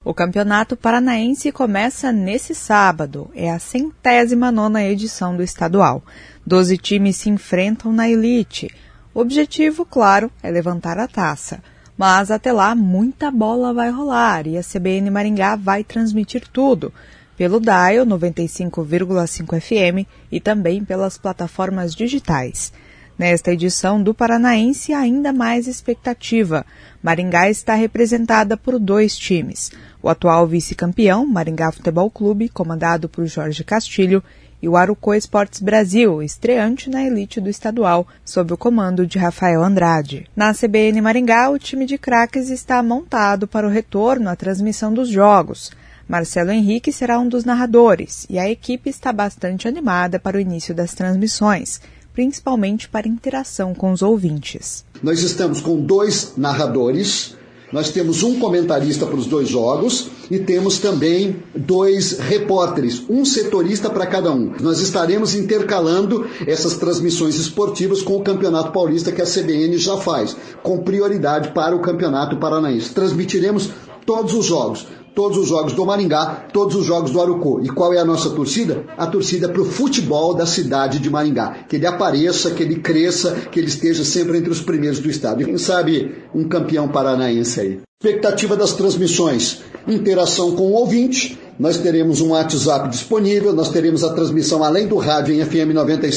O Campeonato Paranaense começa nesse sábado, é a 109ª edição do estadual. 12 times se enfrentam na elite. O objetivo, claro, é levantar a taça. Mas até lá, muita bola vai rolar e a CBN Maringá vai transmitir tudo, pelo Dial 95,5 FM e também pelas plataformas digitais. Nesta edição do Paranaense, ainda mais expectativa. Maringá está representada por 2 times. O atual vice-campeão, Maringá Futebol Clube, comandado por Jorge Castilho, e o Arucó Esportes Brasil, estreante na elite do estadual, sob o comando de Rafael Andrade. Na CBN Maringá, o time de craques está montado para o retorno à transmissão dos jogos. Marcelo Henrique será um dos narradores, e a equipe está bastante animada para o início das transmissões, principalmente para interação com os ouvintes. Nós estamos com 2 narradores, nós temos um comentarista para os 2 jogos e temos também 2 repórteres, um setorista para cada um. Nós estaremos intercalando essas transmissões esportivas com o Campeonato Paulista que a CBN já faz, com prioridade para o Campeonato Paranaense. Transmitiremos todos os jogos do Maringá, todos os jogos do Arucó. E qual é a nossa torcida? A torcida para o futebol da cidade de Maringá. Que ele apareça, que ele cresça, que ele esteja sempre entre os primeiros do estado. E quem sabe um campeão paranaense aí. Expectativa das transmissões, interação com o ouvinte. Nós teremos um WhatsApp disponível, nós teremos a transmissão além do rádio em FM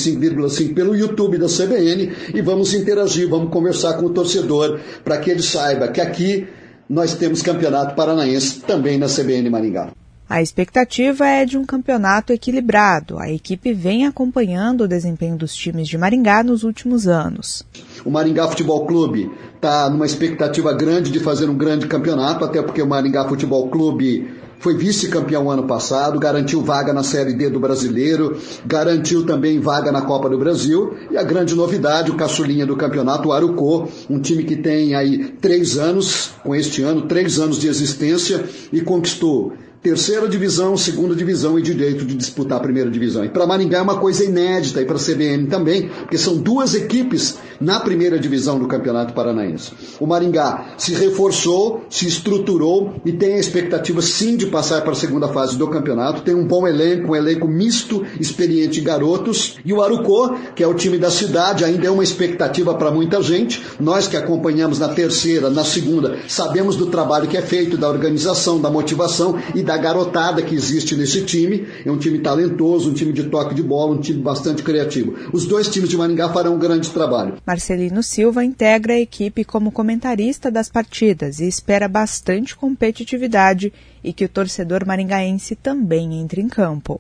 95,5 pelo YouTube da CBN e vamos interagir, vamos conversar com o torcedor para que ele saiba que aqui nós temos Campeonato Paranaense também na CBN Maringá. A expectativa é de um campeonato equilibrado. A equipe vem acompanhando o desempenho dos times de Maringá nos últimos anos. O Maringá Futebol Clube está numa expectativa grande de fazer um grande campeonato, até porque o Maringá Futebol Clube foi vice-campeão ano passado, garantiu vaga na Série D do Brasileiro, garantiu também vaga na Copa do Brasil. E a grande novidade, o caçulinha do campeonato, o Arucó, um time que tem aí 3 anos, com este ano, 3 anos de existência e conquistou 3ª divisão, 2ª divisão e direito de disputar a 1ª divisão. E para Maringá é uma coisa inédita, e para a CBN também, porque são 2 equipes na 1ª divisão do Campeonato Paranaense. O Maringá se reforçou, se estruturou e tem a expectativa sim de passar para a 2ª fase do campeonato. Tem um bom elenco, um elenco misto, experiente garotos. E o Arucó, que é o time da cidade, ainda é uma expectativa para muita gente. Nós que acompanhamos na 3ª, na 2ª, sabemos do trabalho que é feito, da organização, da motivação e da garotada que existe nesse time. É um time talentoso, um time de toque de bola, um time bastante criativo. Os 2 times de Maringá farão um grande trabalho. Marcelino Silva integra a equipe como comentarista das partidas e espera bastante competitividade e que o torcedor maringaense também entre em campo.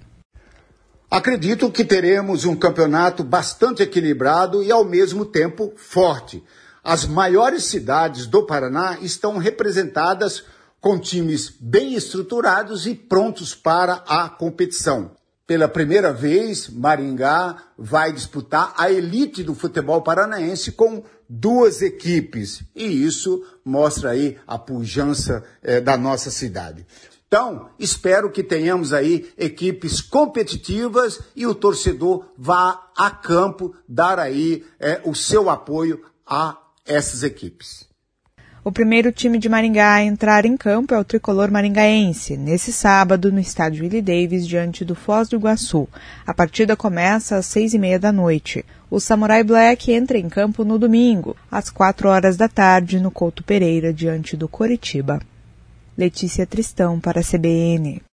Acredito que teremos um campeonato bastante equilibrado e, ao mesmo tempo, forte. As maiores cidades do Paraná estão representadas com times bem estruturados e prontos para a competição. Pela primeira vez, Maringá vai disputar a elite do futebol paranaense com 2 equipes. E isso mostra aí a pujança da nossa cidade. Então, espero que tenhamos aí equipes competitivas e o torcedor vá a campo dar aí o seu apoio a essas equipes. O primeiro time de Maringá a entrar em campo é o tricolor maringaense, nesse sábado no estádio Willie Davis, diante do Foz do Iguaçu. A partida começa às 6h30 da noite. O Samurai Black entra em campo no domingo, às 4h da tarde, no Couto Pereira, diante do Coritiba. Letícia Tristão para a CBN.